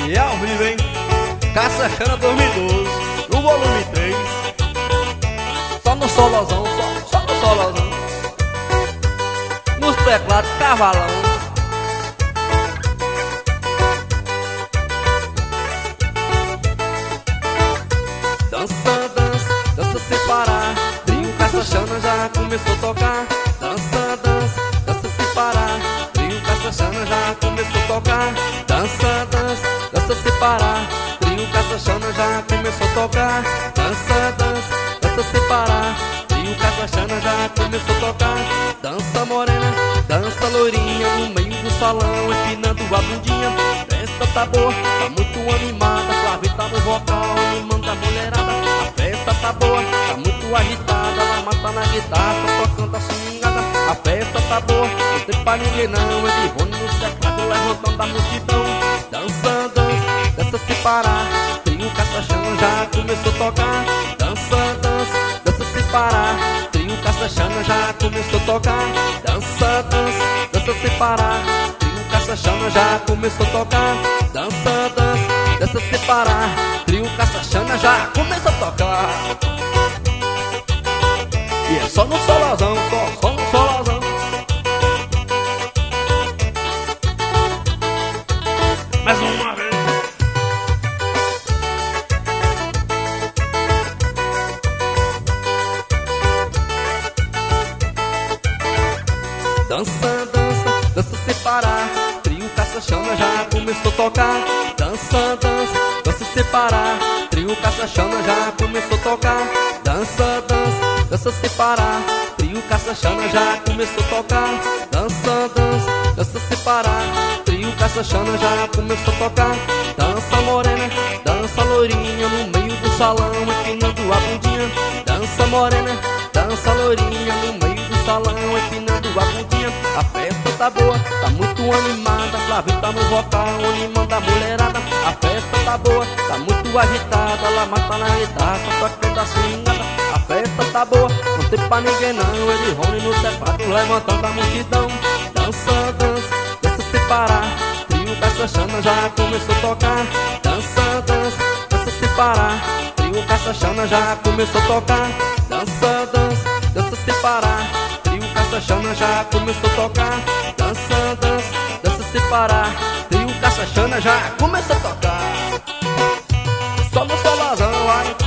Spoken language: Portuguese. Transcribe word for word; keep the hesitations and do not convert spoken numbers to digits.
E ao vivo, hein? Caça-Chana dois mil e doze, no volume três. Só no solozão, só, só no solozão. Nos teclados, cavalão. Dança, dança, dança sem parar. Trio Caça-Chana já começou a tocar. Dança, dança, dança sem parar. Trio Caça-Chana já começou a tocar. Dança, dança, dança sem parar. Trio Caça-Chana já começou a tocar. Dança, dança, dança sem parar. Trio Caça-Chana já começou a tocar. Dança morena, dança loirinha, no meio do salão, empinando a bundinha. Festa tá boa, tá muito animada. Flávio tá no vocal, animando a mulherada. A festa tá boa, tá muito agitada. Ela mata na guitarra, só tocando a swingada. A festa tá boa, não tem pra ninguém não. É de Rony no teclado, levantando a multidão. Dança, dança, dança sem parar. Trio Caça-Chana já começou a tocar. Dança, dança, dança sem parar. Trio Caça-Chana já começou a tocar. Dança, dança, dança sem parar. Trio Caça-Chana já começou a tocar. Dança, dança, dança sem parar. Trio Caça-Chana já começou a tocar. E é só no solazão, só, só no solazão. Mais uma vez. Dança, dança, dança sem parar. Trio Caça-Chana já começou a tocar. Dança, dança, dança sem parar. Trio Caça-Chana já começou a tocar. Dança, dança, dança sem parar. Trio Caça-Chana já começou a tocar. Dança, dança, dança sem parar. Trio Caça-Chana já começou a tocar. Dança morena, dança loirinha, no meio do salão, empinando a bundinha. Dança morena, dança loirinha, no meio do salão, empinando a bundinha. A festa tá boa, tá muito animada. Flávio tá no vocal, animando a mulherada. A festa tá boa, tá muito agitada. Ela mata na guitarra, só tocando a swingada. A festa tá boa, não tem pra ninguém não. Ele Rony no teclado, levantando a multidão. Dança, dança, dança sem parar. Trio Caça-Chana já começou a tocar. Dança, dança, dança sem parar. Trio Caça-Chana já começou a tocar. Dança, dança, dança sem parar. Trio Caça-Chana já começou a tocar. Dança, dança, dança sem parar. Trio Caça-Chana já começou a tocar. Só no solazão, vai.